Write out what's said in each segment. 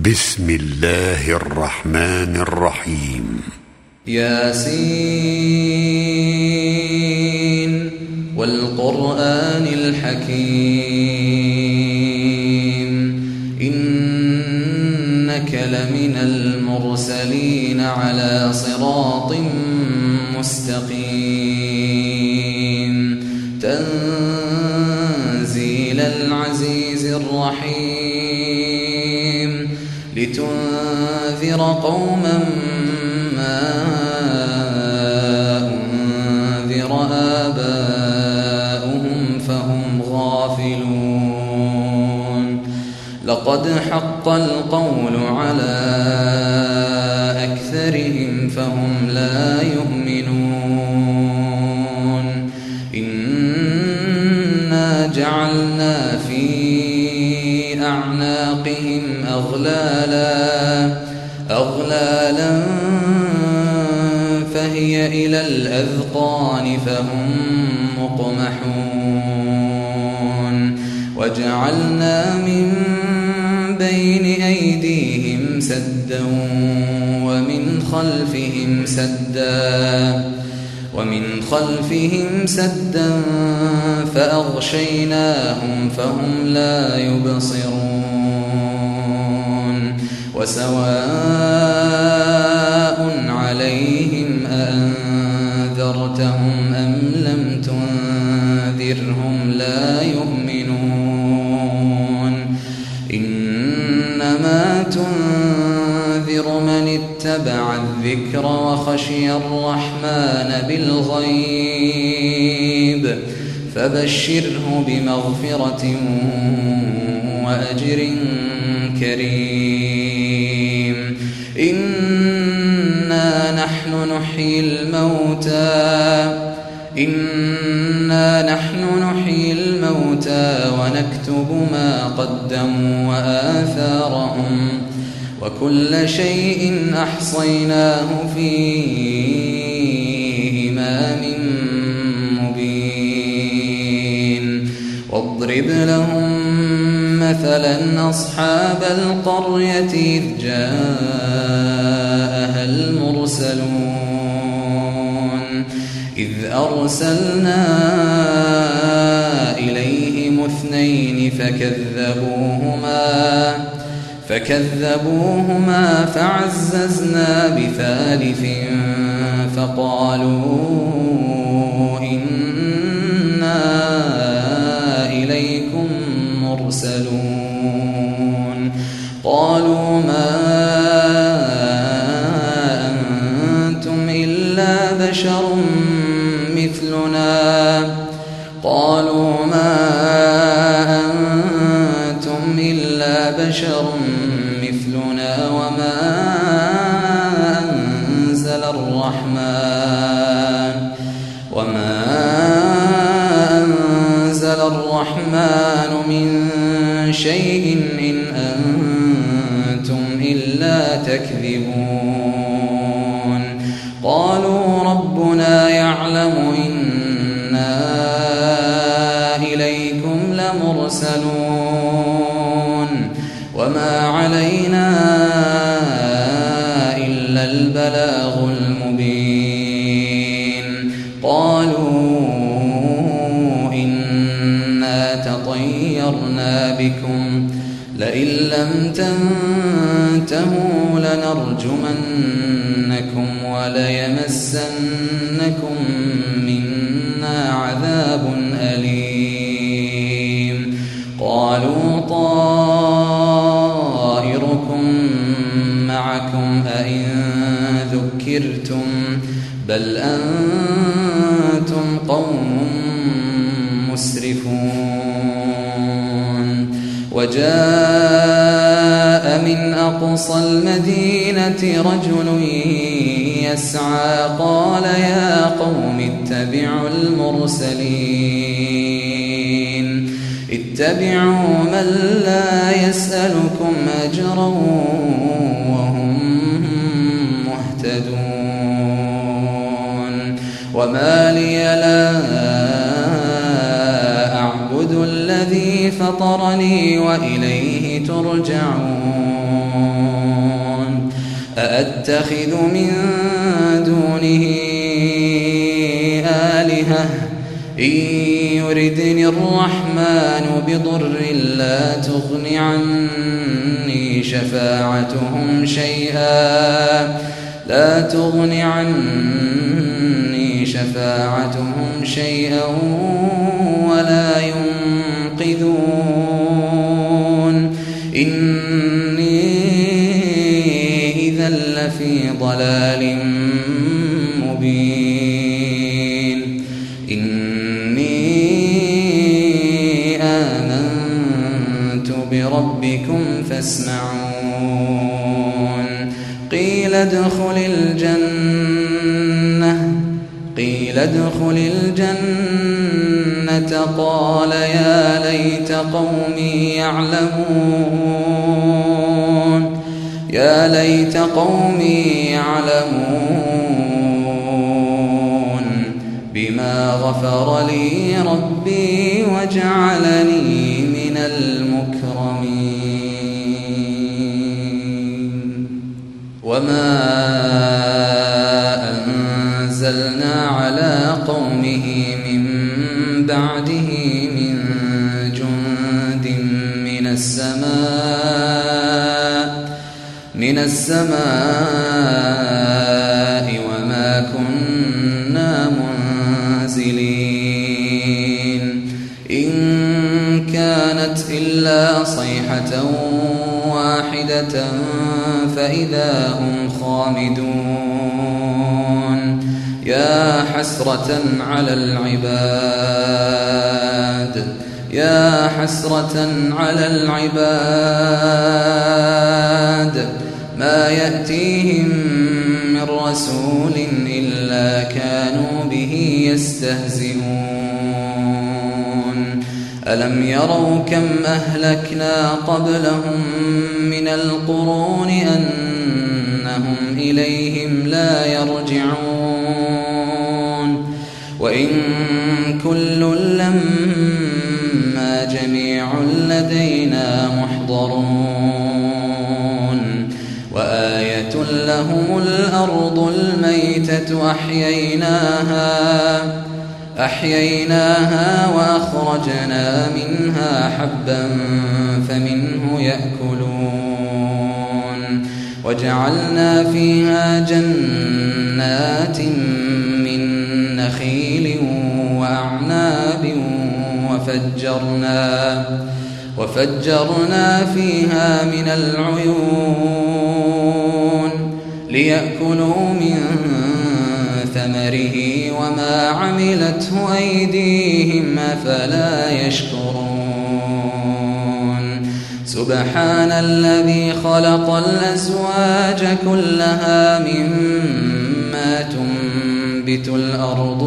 بسم الله الرحمن الرحيم. ياسين والقرآن الحكيم إنك لمن المرسلين على صراط مستقيم تنزيل العزيز الرحيم لتنذر قوما ما أنذر آباؤهم فهم غافلون لقد حق القول على أكثرهم فهم لا يؤمنون إنا جعلنا في أعناقهم أغلالا فهي إلى الأذقان فهم مقمحون وجعلنا من بين أيديهم سدا ومن خلفهم سدا فأغشيناهم فهم لا يبصرون وسواء عليهم أأنذرتهم أم لم تنذرهم لا يؤمنون إنما تنذر من اتبع الذكر وخشي الرحمن بالغيب فبشره بمغفرة وأجر كريم إنا نحن نحيي الموتى ونكتب ما قدموا وآثارهم وكل شيء أحصيناه في إمام مبين واضرب لهم مثلا أصحاب القرية إذ جاءها المرسلون إذ أرسلنا إليهم اثنين فكذبوهما فعززنا بثالث فقالوا إنا إليكم مرسلون قالوا ما أنتم إلا بشر مثلنا وما أنزل الرحمن من شيء إن أنتم إلا تكذبون قالوا ربنا يعلم إنا إليكم لمرسلون وما علينا إلا البلاغ المبين قالوا إنا تطيرنا بكم لئن لم تنتهوا لنرجمنكم وليمسنكم منا عذاب أليم قالوا طائركم معكم أئن ذكرتم بل أنتم قوم مسرفون وجاء من أقصى المدينة رجل يسعى قال يا قوم اتبعوا المرسلين اتبعوا من لا يسألكم أجرا وهم مهتدون وما لي لا أعبد الذي فطرني وإليه ترجعون أأتخذ من دونه آلهة إن يردني الرحمن بضر لا تغن عني شفاعتهم شيئا ولا ينقذون إني إذا لفي ضلال مبين إني آمنت بربكم فاسمعون قيل ادخل الجنة قال يا ليت قومي يعلمون بما غفر لي ربي وجعلني من المكرمين وما أنزلنا على قومه من بعده من جند من السماء وما كنا منزلين إن كانت إلا صيحة واحدة فإذا هم خامدون يا حسرة على العباد ما يأتيهم من رسول إلا كانوا به يستهزئون ألم يروا كم أهلكنا قبلهم من القرون أنهم إليهم لا يرجعون وإن كل لما جميع لدينا محضرون وآية لهم الأرض الميتة أحييناها وأخرجنا منها حبا فمنه يأكلون وجعلنا فيها جنات من نخيل وأعناب وفجرنا فيها من العيون ليأكلوا من ثمره وما عملته أيديهم أفلا يشكرون سبحان الذي خلق الأزواج كلها مما تنبت الأرض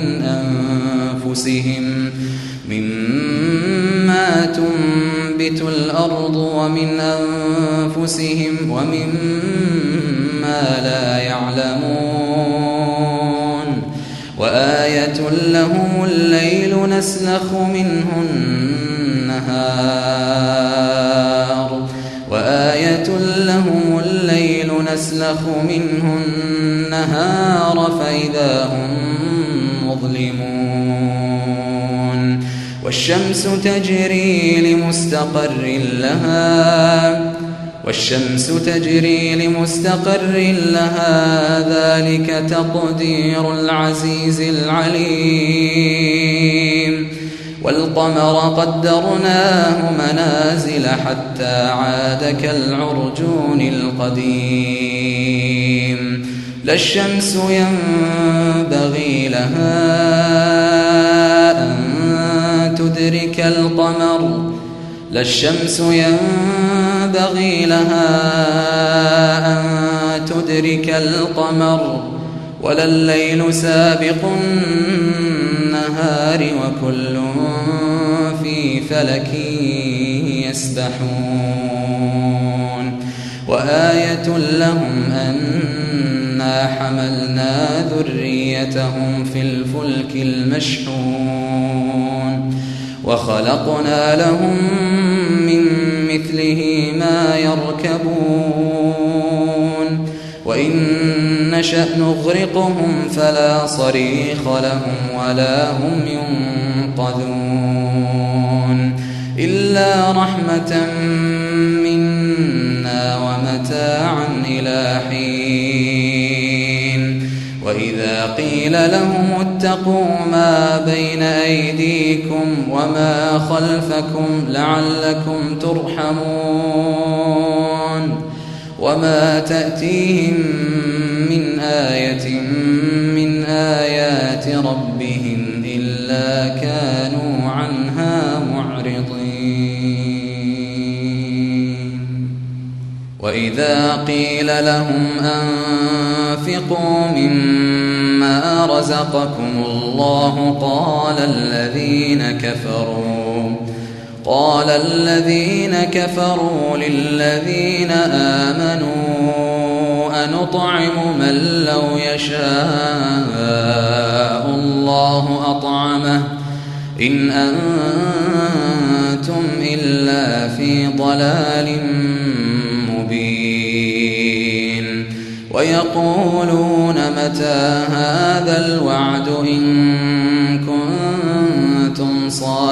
ومن أنفسهم ومما لا يعلمون وآية لهم الليل نسلخ منه النهار فإذا هم مظلمون والشمس تجري لمستقر لها ذلك تقدير العزيز العليم والقمر قدرناه منازل حتى عاد كالعرجون القديم لا الشمس ينبغي لها أن تدرك القمر ولا الليل سابق النهار وكل في فلك يسبحون وآية لهم أنا حملنا ذريتهم في الفلك المشحون وخلقنا لهم من مثله ما يركبون وإن نشأ نغرقهم فلا صريخ لهم ولا هم ينقذون إلا رحمة منا ومتاعا إلى حين وإذا قيل لهم اتقوا ما بين أيديكم وما خلفكم لعلكم ترحمون وما تأتيهم من آية من آيات ربهم إلا كانوا عنها معرضين وإذا قيل لهم أنفقوا مما رزقكم الله قال الذين كفروا للذين آمنوا أنطعم من لو يشاء الله أطعمه إن أنتم إلا في ضلال مبين ويقولون متى هذا الوعد إن كنتم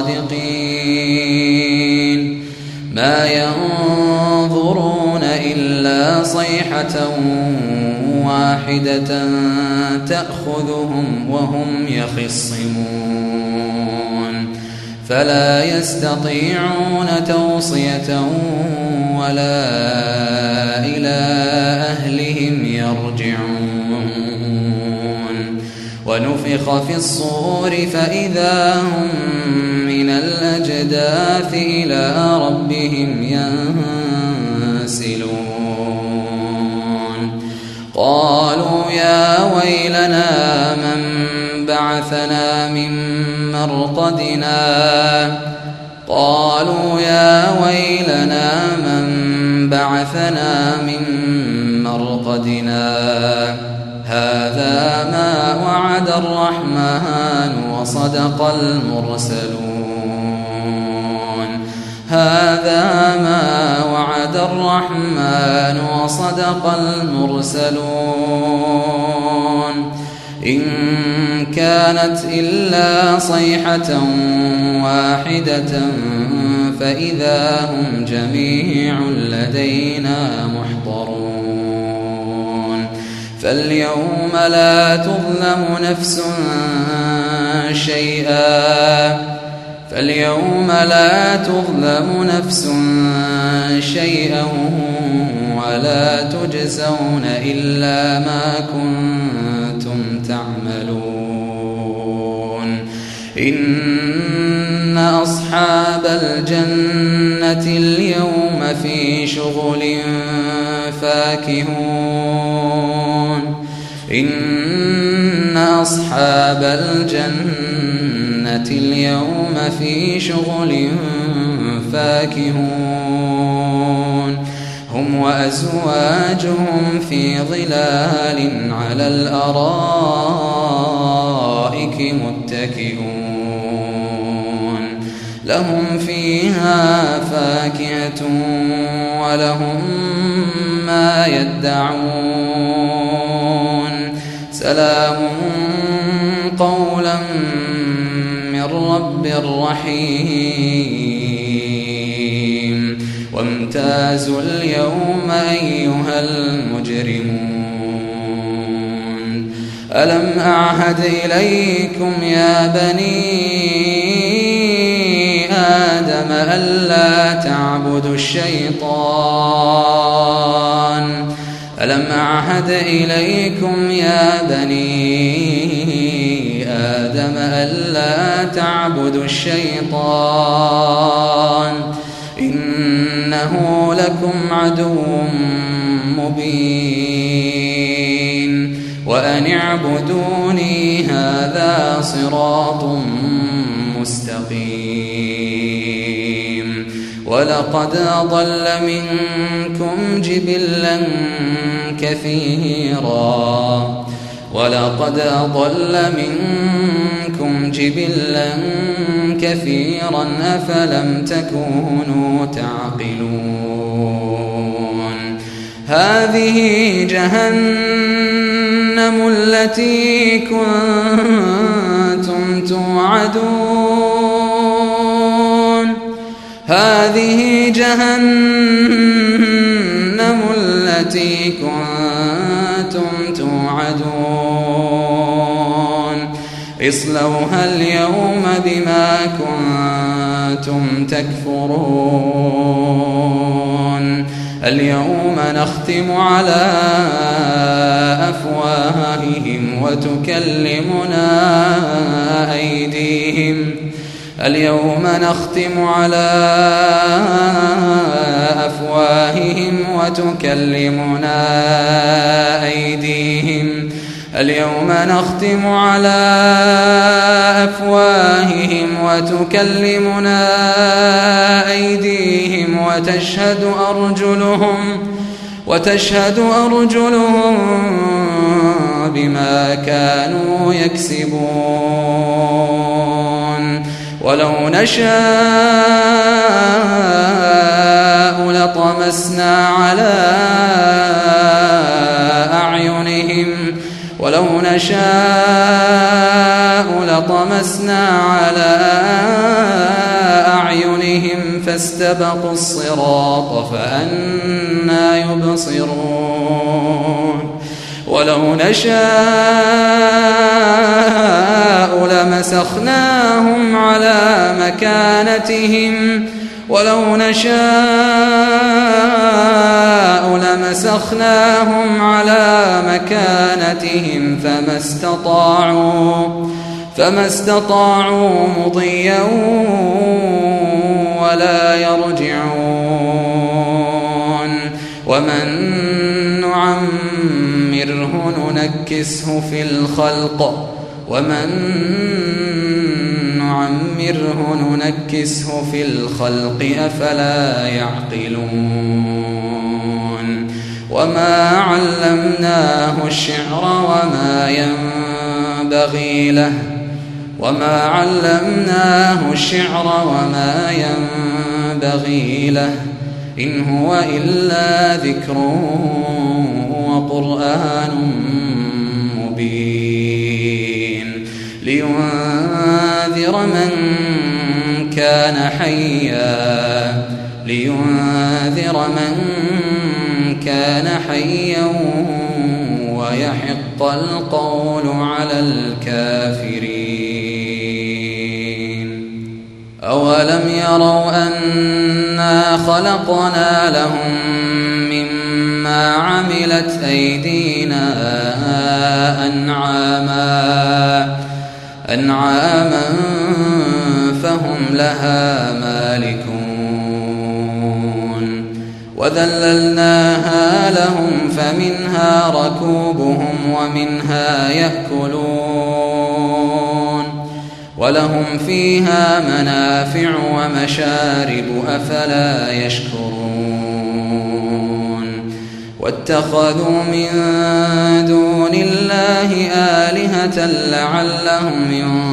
صادقين ما ينظرون إلا صيحة واحدة تأخذهم وهم يخصمون فلا يستطيعون توصية ولا إلى أهلهم يرجعون ونفخ في الصور فإذا هم من الأجداث إلى ربهم ينسلون قالوا يا ويلنا من بعثنا من مرقدنا هذا ما وعد الرحمن وصدق المرسلون إن كانت إلا صيحة واحدة فإذا هم جميع لدينا محضرون فاليوم لا تظلم نفس شيئا ولا تجزون إلا ما كنتم تعملون إن أصحاب الجنة اليوم في شغل فاكهون هم وأزواجهم في ظلال على الأرائك متكئون لهم فيها فاكهة ولهم ما يدعون سلام قولا من رب رحيم وامتازوا اليوم أيها المجرمون ألم أعهد إليكم يا بني آدم ألا تعبدوا الشيطان إنه لكم عدو مبين وأن اعبدوني هذا صراط مستقيم ولقد أضل منكم جبلا كثيرا أفلم تكونوا تعقلون هذه جهنم التي كنتم توعدون هذه جهنم التي كنتم توعدون اصلوها اليوم بما كنتم تكفرون اليوم نختم على أفواههم وتكلمنا أيديهم اليوم نختم على أفواههم وتكلمنا أيديهم اليوم نختم على أفواههم وتكلمنا أيديهم وتشهد أرجلهم بما كانوا يكسبون ولو نشاء لطمسنا على أعينهم فاستبقوا الصراط فأنى يبصرون ولو نشاء لمسخناهم على مكانتهم فما استطاعوا مضيا ولا يرجعون ومن نعمره ننكسه في الخلق أفلا يعقلون وما علمناه الشعر وما ينبغي له إن هو إلا ذكر وقرآن مبين لينذر من كان حيا ويحق القول على الكافرين أولم يروا أنا خلقنا لهم مما عملت أيدينا أنعاما فهم لها مالكون وذللناها لهم فمنها ركوبهم ومنها يأكلون ولهم فيها منافع ومشارب أفلا يشكرون واتخذوا من دون الله آلهة لعلهم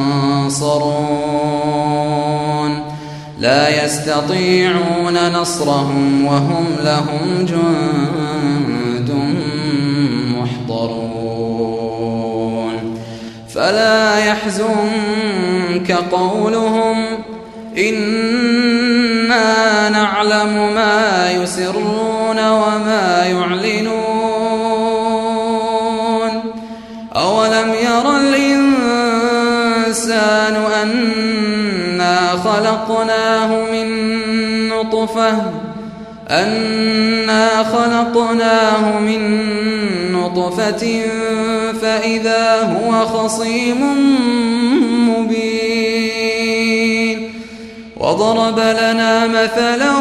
ينصرون لا يستطيعون نصرهم وهم لهم جند محضرون فلا يحزنك قولهم إنا نعلم ما يسرون وما يعلنون أولم ير الإنسان أنا خلقناه من نطفة فإذا هو خصيم مبين وضرب لنا مثلا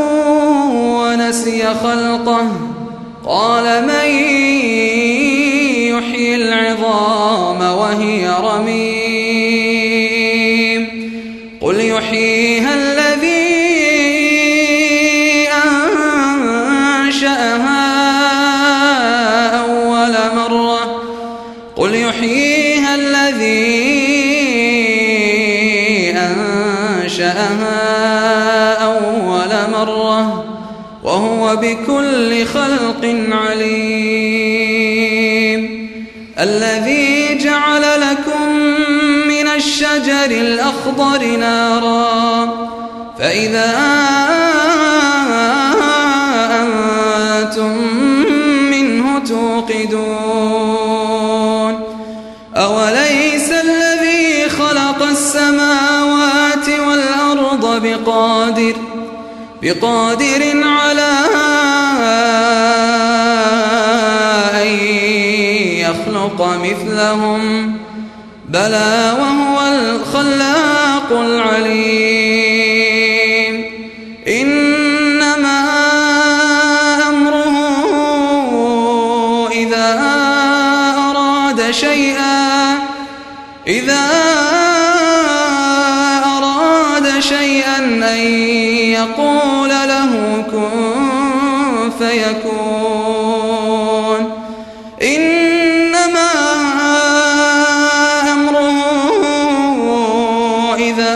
ونسي خلقه قال من يحيي العظام وهي رميم قل يحييها الذي أنشأها أول مرة وهو بكل خلق عليم. الذي جعل لكم من الشجر الأخضر نارا فإذا أنتم منه توقدون. أوليس الذي خلق السماوات والأرض بقادر على أن يخلق مثلهم؟ بلى وهو الخلاق العليم. إنما أمره إذا أراد شيئا أن يقول له كن فيكون. إنما أمره إذا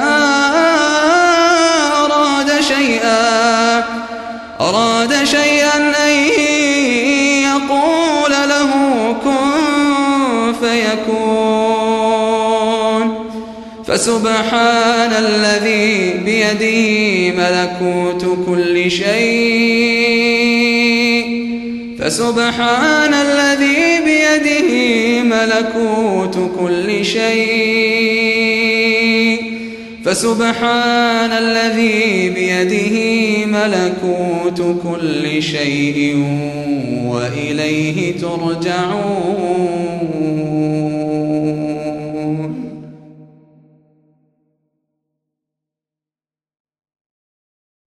أراد شيئا أن يقول له كن فيكون. فسبحان الذي بيده ملكوت كل شيء فسبحان الذي بيده ملكوت كل شيء فسبحان الذي بيده ملكوت كل شيء وإليه ترجعون.